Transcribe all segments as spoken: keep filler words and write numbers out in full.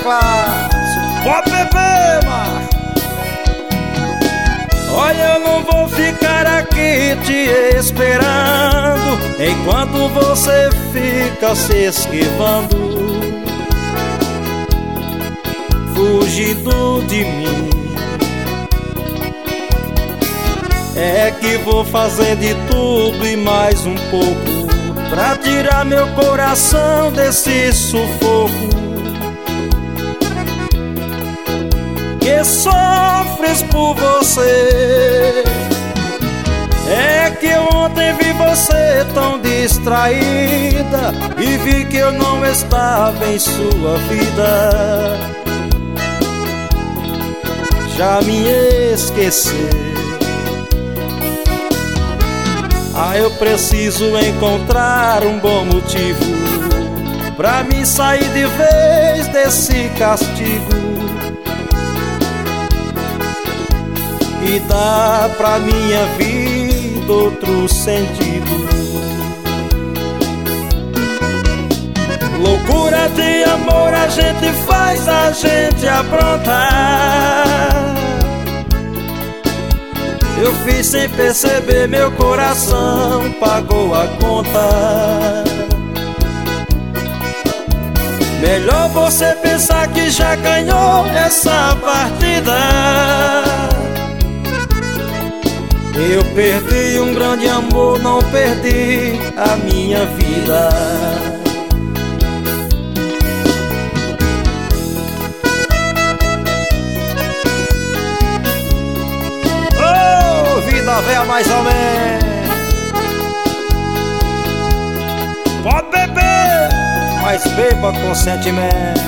clássico. Pode beber, macho. Olha, eu não vou ficar aqui te esperando enquanto você fica se esquivando, fugindo de mim. É que vou fazer de tudo e mais um pouco pra tirar meu coração desse sufoco que sofres por você. É que eu ontem vi você tão distraída e vi que eu não estava em sua vida. Já me esqueci. Ah, eu preciso encontrar um bom motivo pra me sair de vez desse castigo e dar pra minha vida outro sentido. Loucura de amor a gente faz a gente aprontar. Eu fiz sem perceber, meu coração pagou a conta. Melhor você pensar que já ganhou essa partida. Eu perdi um grande amor, não perdi a minha vida. Vida velha mais ou menos. Pode beber, mas beba com sentimento.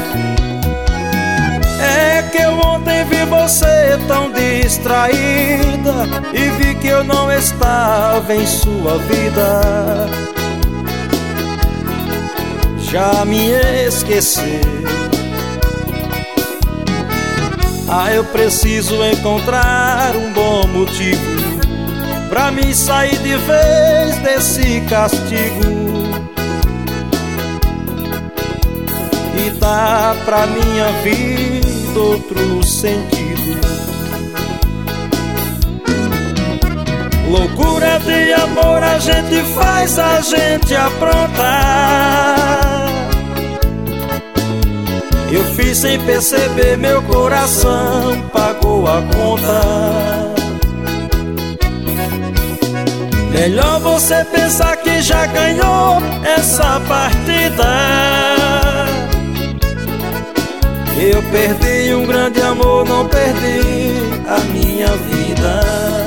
É que eu ontem vi você tão distraída e vi que eu não estava em sua vida. Já me esqueci. Ah, eu preciso encontrar um bom motivo pra me sair de vez desse castigo e dar pra minha vida outro sentido. Loucura de amor a gente faz a gente aprontar. Eu fiz sem perceber, meu coração pagou a conta. Melhor você pensar que já ganhou essa partida. Eu perdi um grande amor, não perdi a minha vida.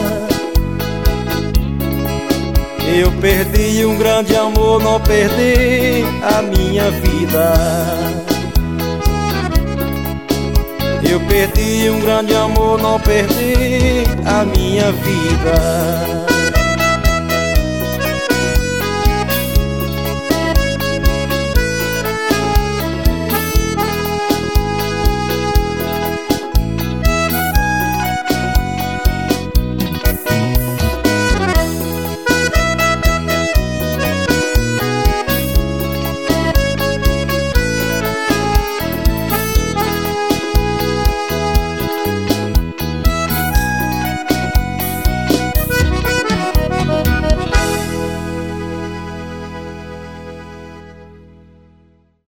Eu perdi um grande amor, não perdi a minha vida. Eu perdi um grande amor, não perdi a minha vida.